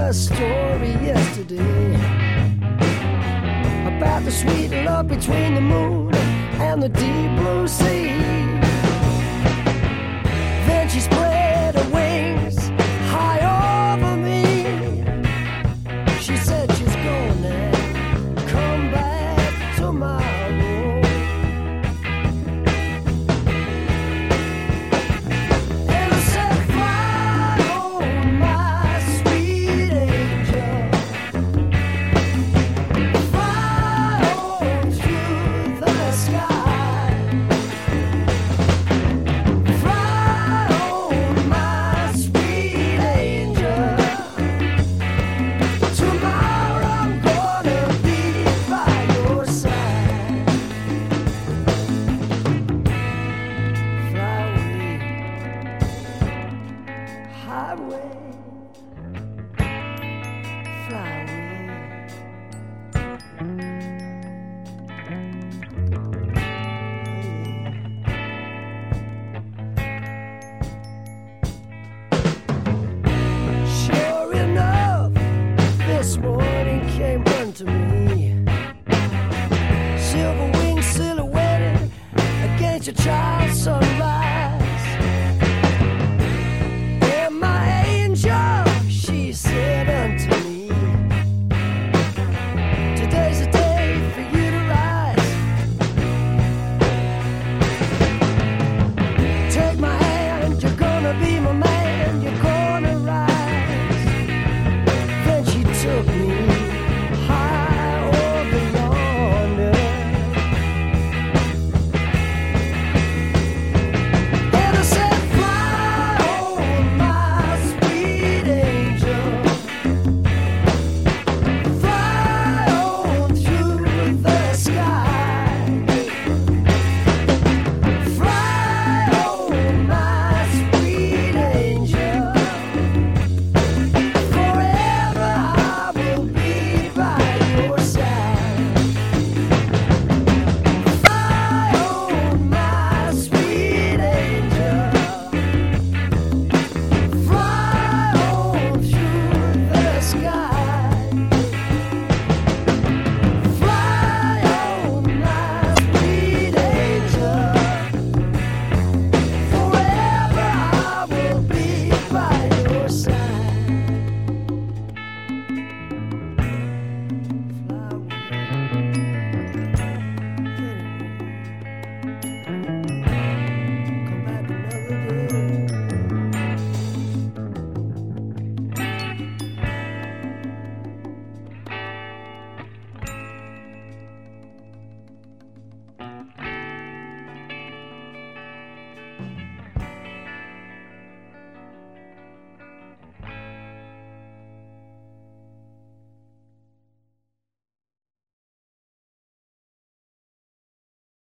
a story yesterday about the sweet love between the moon and the deep blue sea. Then she spread her wings high over me. She said she's gonna come back tomorrow. And I said, fly on my sweet angel, fly on through the sky, fly on my sweet angel. Tomorrow I'm gonna be by your side. Fly away, highway, fly away. Sure enough, this morning came unto me